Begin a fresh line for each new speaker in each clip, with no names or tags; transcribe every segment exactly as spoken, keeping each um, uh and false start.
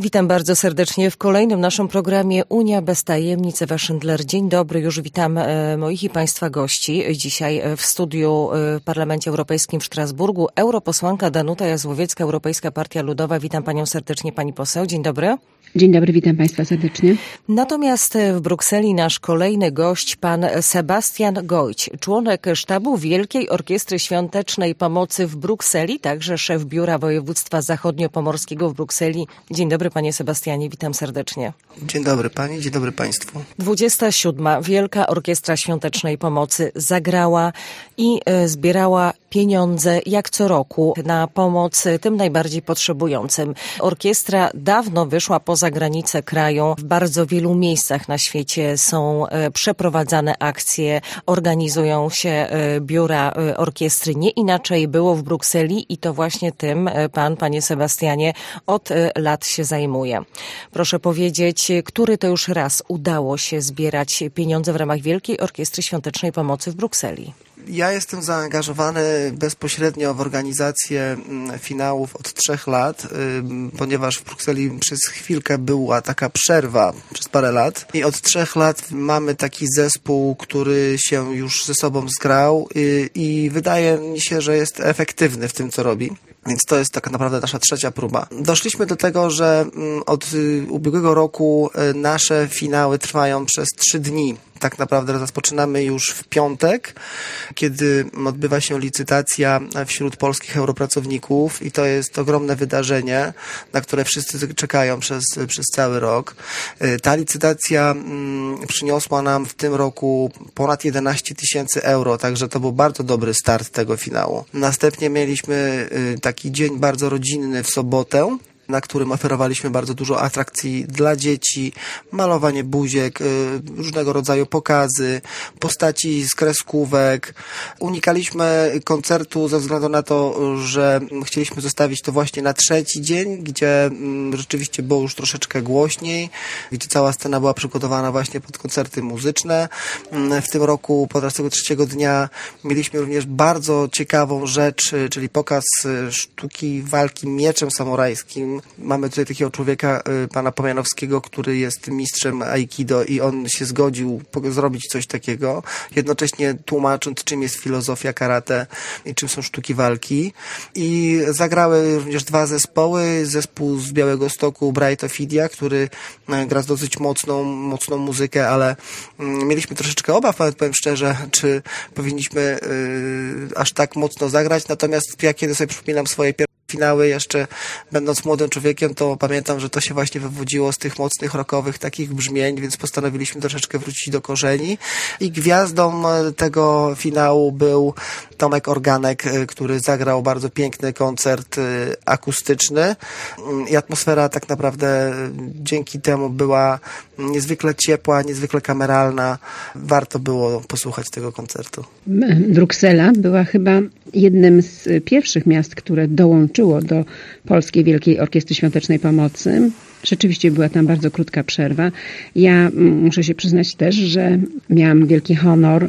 Witam bardzo serdecznie w kolejnym naszym programie Unia bez tajemnic. Ewa Szyndler. Dzień dobry, już witam moich i Państwa gości. Dzisiaj w studiu w Parlamencie Europejskim w Strasburgu europosłanka Danuta Jazłowiecka, Europejska Partia Ludowa. Witam Panią serdecznie, Pani poseł. Dzień dobry.
Dzień dobry, witam Państwa serdecznie.
Natomiast w Brukseli nasz kolejny gość, pan Sebastian Gojć, członek sztabu Wielkiej Orkiestry Świątecznej Pomocy w Brukseli, także szef Biura Województwa Zachodniopomorskiego w Brukseli. Dzień dobry, panie Sebastianie, witam serdecznie.
Dzień dobry pani, dzień dobry państwu.
dwudziesta siódma Wielka Orkiestra Świątecznej Pomocy zagrała i zbierała pieniądze jak co roku na pomoc tym najbardziej potrzebującym. Orkiestra dawno wyszła poza granice kraju. W bardzo wielu miejscach na świecie są przeprowadzane akcje, organizują się biura orkiestry. Nie inaczej było w Brukseli i to właśnie tym pan, panie Sebastianie, od lat się zajmuje. Proszę powiedzieć, który to już raz udało się zbierać pieniądze w ramach Wielkiej Orkiestry Świątecznej Pomocy w Brukseli?
Ja jestem zaangażowany bezpośrednio w organizację finałów od trzech lat, ponieważ w Brukseli przez chwilkę była taka przerwa przez parę lat i od trzech lat mamy taki zespół, który się już ze sobą zgrał i, i wydaje mi się, że jest efektywny w tym, co robi. Więc to jest tak naprawdę nasza trzecia próba. Doszliśmy do tego, że od ubiegłego roku nasze finały trwają przez trzy dni. Tak naprawdę rozpoczynamy już w piątek, kiedy odbywa się licytacja wśród polskich europracowników i to jest ogromne wydarzenie, na które wszyscy czekają przez, przez cały rok. Ta licytacja przyniosła nam w tym roku ponad jedenaście tysięcy euro, także to był bardzo dobry start tego finału. Następnie mieliśmy taki dzień bardzo rodzinny w sobotę, na którym oferowaliśmy bardzo dużo atrakcji dla dzieci, malowanie buziek, różnego rodzaju pokazy, postaci z kreskówek. Unikaliśmy koncertu ze względu na to, że chcieliśmy zostawić to właśnie na trzeci dzień, gdzie rzeczywiście było już troszeczkę głośniej, gdzie cała scena była przygotowana właśnie pod koncerty muzyczne. W tym roku podczas tego trzeciego dnia mieliśmy również bardzo ciekawą rzecz, czyli pokaz sztuki walki mieczem samurajskim. Mamy tutaj takiego człowieka, pana Pomianowskiego, który jest mistrzem aikido i on się zgodził zrobić coś takiego, jednocześnie tłumacząc, czym jest filozofia karate i czym są sztuki walki. I zagrały również dwa zespoły. Zespół z Białegostoku, Bright Ophidia, który gra dosyć mocną, mocną muzykę, ale mieliśmy troszeczkę obaw, powiem szczerze, czy powinniśmy yy, aż tak mocno zagrać. Natomiast ja kiedy sobie przypominam swoje pierwsze finały, jeszcze będąc młodym człowiekiem, to pamiętam, że to się właśnie wywodziło z tych mocnych rockowych takich brzmień, więc postanowiliśmy troszeczkę wrócić do korzeni i gwiazdą tego finału był Tomek Organek, który zagrał bardzo piękny koncert akustyczny i atmosfera tak naprawdę dzięki temu była niezwykle ciepła, niezwykle kameralna. Warto było posłuchać tego koncertu.
Bruksela była chyba jednym z pierwszych miast, które dołączyło do Polskiej Wielkiej Orkiestry Świątecznej Pomocy. Rzeczywiście była tam bardzo krótka przerwa. Ja muszę się przyznać też, że miałam wielki honor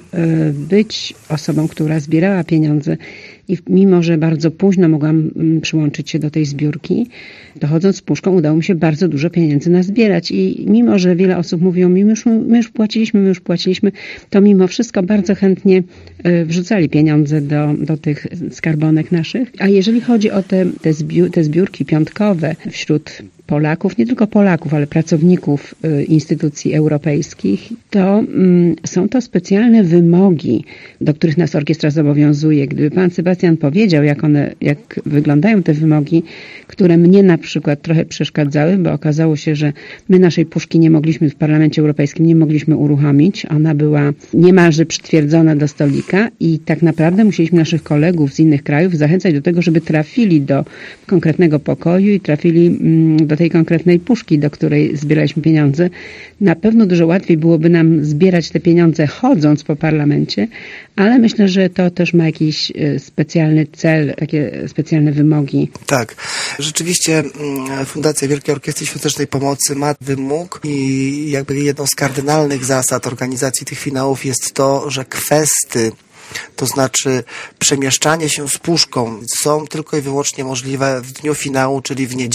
być osobą, która zbierała pieniądze i mimo, że bardzo późno mogłam przyłączyć się do tej zbiórki, dochodząc z puszką udało mi się bardzo dużo pieniędzy nazbierać i mimo, że wiele osób mówiło mi, my już, my już płaciliśmy, my już płaciliśmy, to mimo wszystko bardzo chętnie wrzucali pieniądze do, do tych skarbonek naszych. A jeżeli chodzi o te, te, zbiór, te zbiórki piątkowe wśród Polaków, nie tylko Polaków, ale pracowników instytucji europejskich, to mm, są to specjalne wymogi, do których nas orkiestra zobowiązuje. Gdyby pan Sebastian powiedział, jak one, jak wyglądają te wymogi, które mnie na przykład trochę przeszkadzały, bo okazało się, że my naszej puszki nie mogliśmy w Parlamencie Europejskim, nie mogliśmy uruchomić. Ona była niemalże przytwierdzona do stolika i tak naprawdę musieliśmy naszych kolegów z innych krajów zachęcać do tego, żeby trafili do konkretnego pokoju i trafili mm, do tej konkretnej puszki, do której zbieraliśmy pieniądze. Na pewno dużo łatwiej byłoby nam zbierać te pieniądze chodząc po parlamencie, ale myślę, że to też ma jakiś specjalny cel, takie specjalne wymogi.
Tak. Rzeczywiście Fundacja Wielkiej Orkiestry Świątecznej Pomocy ma wymóg i jakby jedną z kardynalnych zasad organizacji tych finałów jest to, że kwesty, to znaczy przemieszczanie się z puszką, są tylko i wyłącznie możliwe w dniu finału, czyli w niedzielę.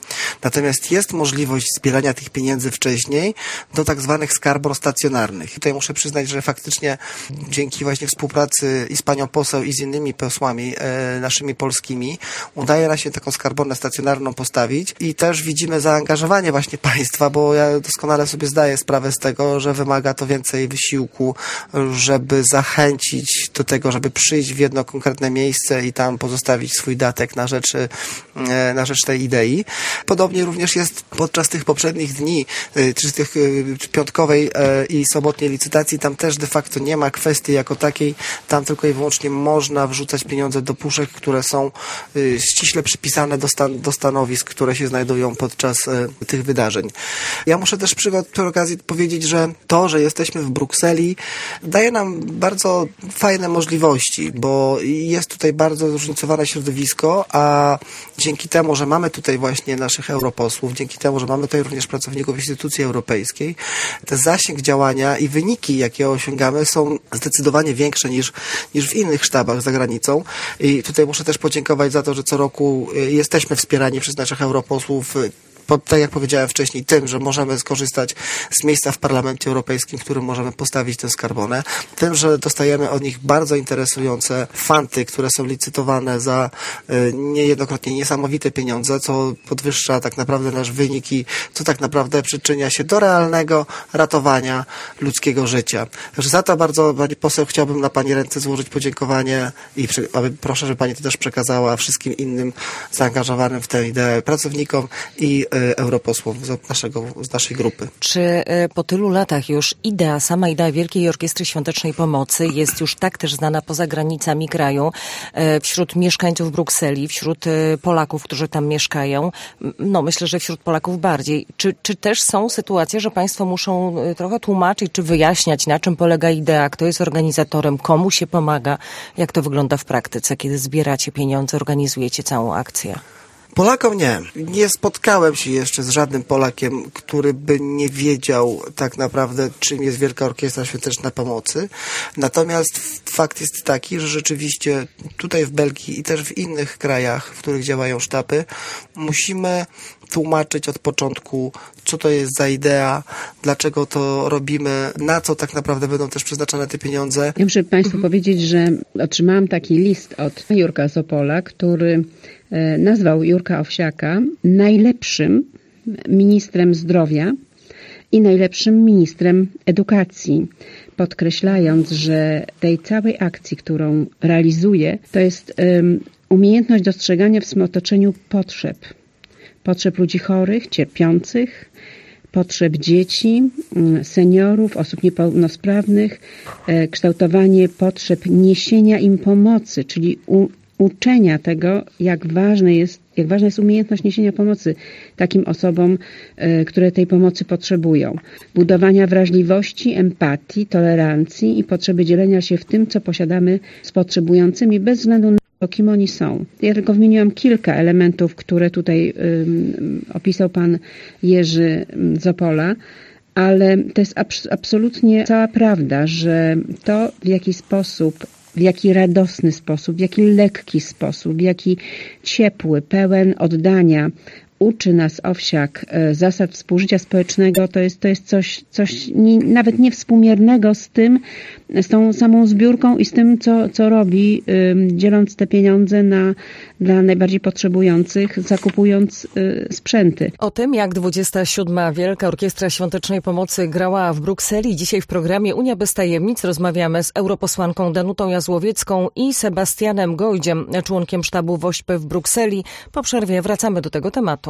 Natomiast jest możliwość zbierania tych pieniędzy wcześniej do tak zwanych skarbon stacjonarnych. Tutaj muszę przyznać, że faktycznie dzięki właśnie współpracy i z panią poseł i z innymi posłami e, naszymi polskimi udaje nam się taką skarbonę stacjonarną postawić i też widzimy zaangażowanie właśnie państwa, bo ja doskonale sobie zdaję sprawę z tego, że wymaga to więcej wysiłku, żeby zachęcić do tego, żeby przyjść w jedno konkretne miejsce i tam pozostawić swój datek na rzecz, e, na rzecz tej idei. Podobnie również jest podczas tych poprzednich dni, czy tych piątkowej i sobotniej licytacji, tam też de facto nie ma kwestii jako takiej, tam tylko i wyłącznie można wrzucać pieniądze do puszek, które są ściśle przypisane do, stan do stanowisk, które się znajdują podczas tych wydarzeń. Ja muszę też przy, przy okazji powiedzieć, że to, że jesteśmy w Brukseli, daje nam bardzo fajne możliwości, bo jest tutaj bardzo zróżnicowane środowisko, a dzięki temu, że mamy tutaj właśnie naszych europosłów, dzięki temu, że mamy tutaj również pracowników instytucji europejskiej, ten zasięg działania i wyniki, jakie osiągamy, są zdecydowanie większe niż, niż w innych sztabach za granicą. I tutaj muszę też podziękować za to, że co roku jesteśmy wspierani przez naszych europosłów, po, tak jak powiedziałem wcześniej, tym, że możemy skorzystać z miejsca w Parlamencie Europejskim, w którym możemy postawić tę skarbonę, tym, że dostajemy od nich bardzo interesujące fanty, które są licytowane za y, niejednokrotnie niesamowite pieniądze, co podwyższa tak naprawdę nasz wynik i co tak naprawdę przyczynia się do realnego ratowania ludzkiego życia. Także za to bardzo, pani poseł, chciałbym na pani ręce złożyć podziękowanie i przy, aby, proszę, żeby pani to też przekazała wszystkim innym zaangażowanym w tę ideę pracownikom i europosłów z, naszego, z naszej grupy.
Czy po tylu latach już idea, sama idea Wielkiej Orkiestry Świątecznej Pomocy jest już tak też znana poza granicami kraju, wśród mieszkańców Brukseli, wśród Polaków, którzy tam mieszkają? No myślę, że wśród Polaków bardziej. Czy, czy też są sytuacje, że państwo muszą trochę tłumaczyć, czy wyjaśniać, na czym polega idea, kto jest organizatorem, komu się pomaga, jak to wygląda w praktyce, kiedy zbieracie pieniądze, organizujecie całą akcję?
Polakom nie. Nie spotkałem się jeszcze z żadnym Polakiem, który by nie wiedział tak naprawdę, czym jest Wielka Orkiestra Świątecznej Pomocy. Natomiast fakt jest taki, że rzeczywiście tutaj w Belgii i też w innych krajach, w których działają sztaby, musimy tłumaczyć od początku, co to jest za idea, dlaczego to robimy, na co tak naprawdę będą też przeznaczane te pieniądze.
Ja muszę Państwu mhm. powiedzieć, że otrzymałam taki list od Jurka z Opola, który nazwał Jurka Owsiaka najlepszym ministrem zdrowia i najlepszym ministrem edukacji, podkreślając, że tej całej akcji, którą realizuje, to jest um, umiejętność dostrzegania w swym otoczeniu potrzeb. Potrzeb ludzi chorych, cierpiących, potrzeb dzieci, seniorów, osób niepełnosprawnych, kształtowanie potrzeb niesienia im pomocy, czyli u, uczenia tego, jak ważne jest, jak ważna jest umiejętność niesienia pomocy takim osobom, które tej pomocy potrzebują. Budowania wrażliwości, empatii, tolerancji i potrzeby dzielenia się w tym, co posiadamy z potrzebującymi, bez względu na to, kim oni są. Ja tylko wymieniłam kilka elementów, które tutaj um, opisał pan Jerzy z Opola, ale to jest abs- absolutnie cała prawda, że to, w jaki sposób, w jaki radosny sposób, w jaki lekki sposób, w jaki ciepły, pełen oddania uczy nas Owsiak zasad współżycia społecznego, to jest, to jest coś, coś nie, nawet niewspółmiernego z tym, z tą samą zbiórką i z tym, co, co robi, um, dzieląc te pieniądze na, dla najbardziej potrzebujących, zakupując y, sprzęty.
O tym, jak dwudziesta siódma Wielka Orkiestra Świątecznej Pomocy grała w Brukseli, dzisiaj w programie Unia bez tajemnic rozmawiamy z europosłanką Danutą Jazłowiecką i Sebastianem Gojdziem, członkiem sztabu WOŚP w Brukseli. Po przerwie wracamy do tego tematu.